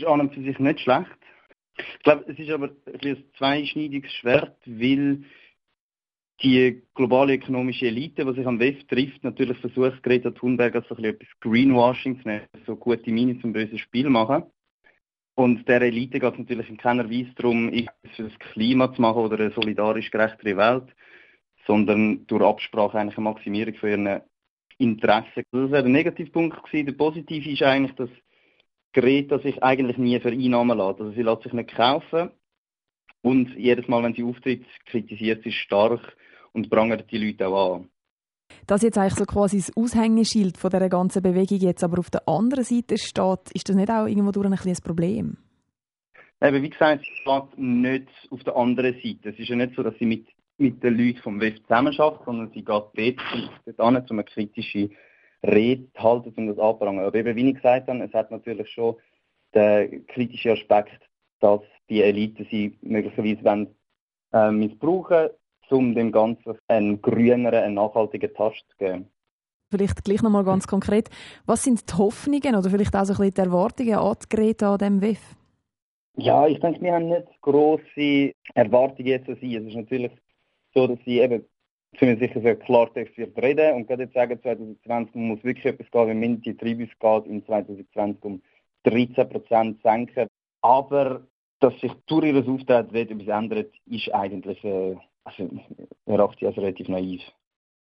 ist an und für sich nicht schlecht. Ich glaube, es ist aber ein zweischneidiges Schwert, weil die globale ökonomische Elite, die sich am WEF trifft, natürlich versucht, Greta Thunberg als so etwas Greenwashing zu nehmen, so gute Miene zum bösen Spiel machen. Und der Elite geht es natürlich in keiner Weise darum, etwas für das Klima zu machen oder eine solidarisch gerechtere Welt, sondern durch Absprache eigentlich eine Maximierung von ihren Interessen. Das wäre der Negativpunkt gewesen. Der Positive ist eigentlich, dass Greta sich eigentlich nie vereinnahmen lässt. Also sie lässt sich nicht kaufen und jedes Mal, wenn sie auftritt, kritisiert sie stark und prangert die Leute auch an. Das jetzt eigentlich so quasi das Aushängeschild von dieser ganzen Bewegung jetzt aber auf der anderen Seite steht, ist das nicht auch irgendwo durch ein Problem? Eben, wie gesagt, sie steht nicht auf der anderen Seite. Es ist ja nicht so, dass sie mit den Leuten vom WEF zusammenarbeitet, sondern sie geht dort an, um eine kritische Rede zu halten, um das anzuprangern. Aber eben, wie ich gesagt habe, es hat natürlich schon den kritischen Aspekt, dass die Elite sie möglicherweise missbrauchen, um dem Ganzen einen grüneren, einen nachhaltigen Touch zu geben. Vielleicht gleich nochmal ganz konkret, was sind die Hoffnungen oder vielleicht auch so ein bisschen die Erwartungen an die Greta an diesem WEF? Ja, ich denke, wir haben nicht grosse Erwartungen jetzt an sie. Es ist natürlich so, dass sie eben ziemlich sicher sehr Klartext wird reden und gerade jetzt sagen, 2020 muss wirklich etwas gehen, wenn mindestens die Treibhausgase in 2020 um 13% senken. Aber dass sich durch ihr Auftreten etwas ändert, ist eigentlich erachte ich als relativ naiv.